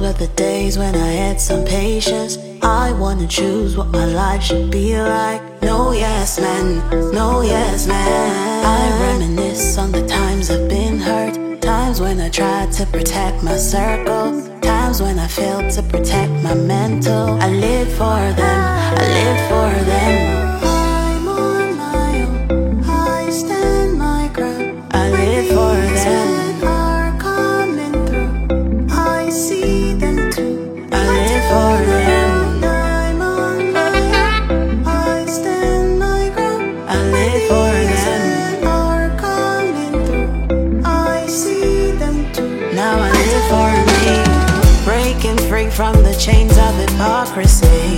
were the days when I had some patience. I wanna choose what my life should be like. No yes man, no yes man. I reminisce on the times I've been hurt. Times when I tried to protect my circle. Times when I failed to protect my mental. I live for them, I live for them. I'm on my own, I stand my ground. I live for them. Are coming through, I see them too. I live for them. I'm on my own, I stand my ground. I live for them. Are coming through, I see them too. Now I live for me. Breaking free from the chains of hypocrisy.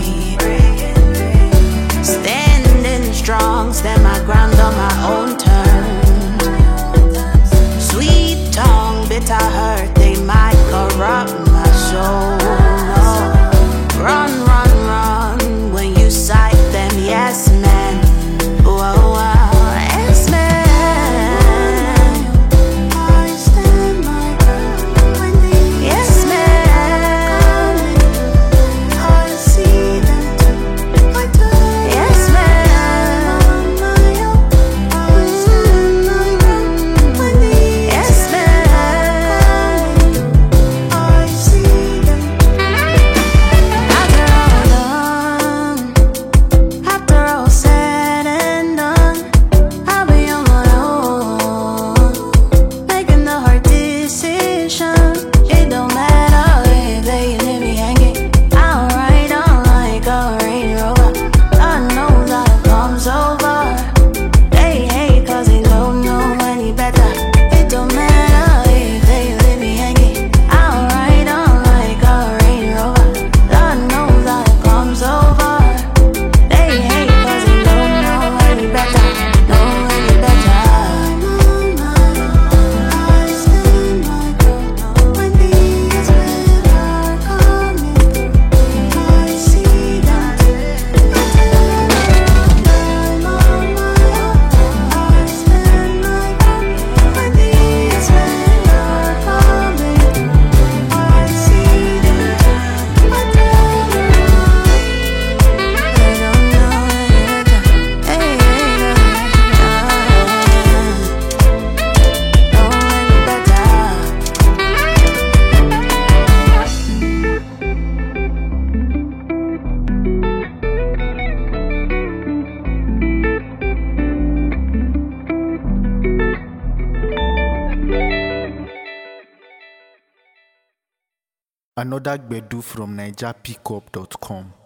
Standing strong, stand my ground on my own terms. Sweet tongue, bitter hurt, they might corrupt my soul. Run, run, run, when you sight them, yes man. Whoa, whoa, yes man. I stand my ground. Yes man. I see them too. Yes man. I stand my ground. Yes man. I see them too. After all said and done, I'll be on my own, making the hard decisions. It don't matter if they leave me hanging. I'll ride on like a Range Rover. I know that it comes over. They hate cause they don't know any better. It don't matter if they leave me hanging. I'll ride on like a Range Rover. I know that it comes over. They hate cause they don't know any better. Know any better. I'm on my own, I stand my ground. When these men are coming through, I see them too. I'm on my own, I stand my ground. When these men are coming through, I see them too. I don't know. They don't know any better. Hey, know any Another Gbedu from NigerPickup.com.